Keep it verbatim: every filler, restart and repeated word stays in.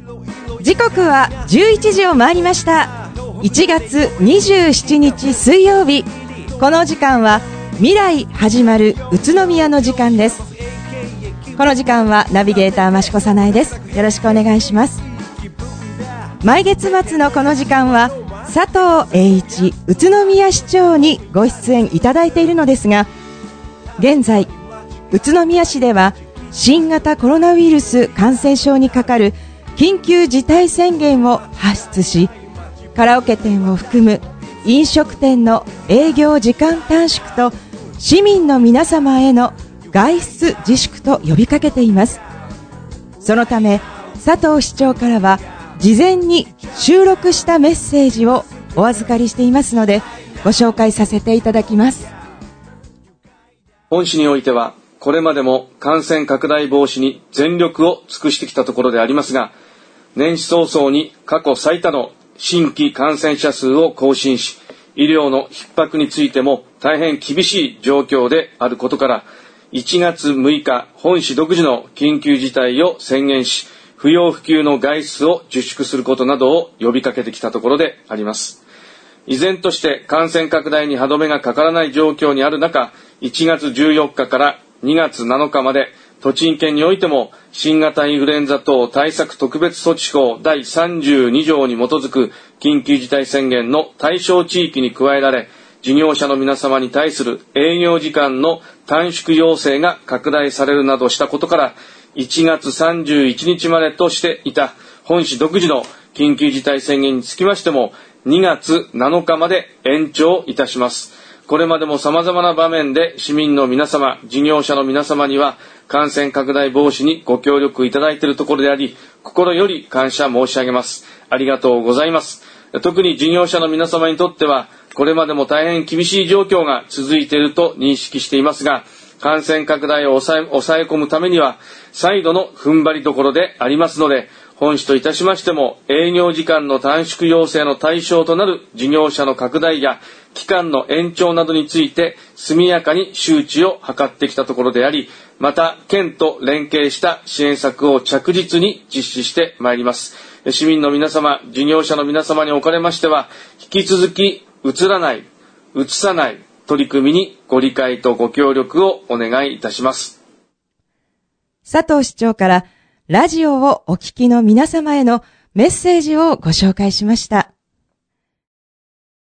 時刻はじゅういちじを回りました。いちがつにじゅうしちにち水曜日、この時間は未来始まる宇都宮の時間です。この時間はナビゲーター益子さなえです。よろしくお願いします。毎月末のこの時間は佐藤栄一宇都宮市長にご出演いただいているのですが、現在宇都宮市では新型コロナウイルス感染症にかかる緊急事態宣言を発出し、カラオケ店を含む飲食店の営業時間短縮と市民の皆様への外出自粛と呼びかけています。そのため佐藤市長からは事前に収録したメッセージをお預かりしていますので、ご紹介させていただきます。 本市においてはこれまでも感染拡大防止に全力を尽くしてきたところでありますが、年始早々に過去最多の新規感染者数を更新し、医療の逼迫についても大変厳しい状況であることから、いちがつむいか本市独自の緊急事態を宣言し、不要不急の外出を自粛することなどを呼びかけてきたところであります。依然として感染拡大に歯止めがかからない状況にある中、いちがつじゅうよっかからにがつなのかまで栃木県においても新型インフルエンザ等対策特別措置法だいさんじゅうにじょうに基づく緊急事態宣言の対象地域に加えられ、事業者の皆様に対する営業時間の短縮要請が拡大されるなどしたことから、いちがつさんじゅういちにちまでとしていた本市独自の緊急事態宣言につきましてもにがつなのかまで延長いたします。これまでも様々な場面で市民の皆様、事業者の皆様には感染拡大防止にご協力いただいているところであり、心より感謝申し上げます。ありがとうございます。特に事業者の皆様にとってはこれまでも大変厳しい状況が続いていると認識していますが、感染拡大を抑え、抑え込むためには再度の踏ん張りどころでありますので、本市といたしましても営業時間の短縮要請の対象となる事業者の拡大や期間の延長などについて速やかに周知を図ってきたところであり、また県と連携した支援策を着実に実施してまいります。市民の皆様、事業者の皆様におかれましては、引き続きうつらない、うつさない取り組みにご理解とご協力をお願いいたします。 佐藤市長からラジオをお聞きの皆様へのメッセージをご紹介しました。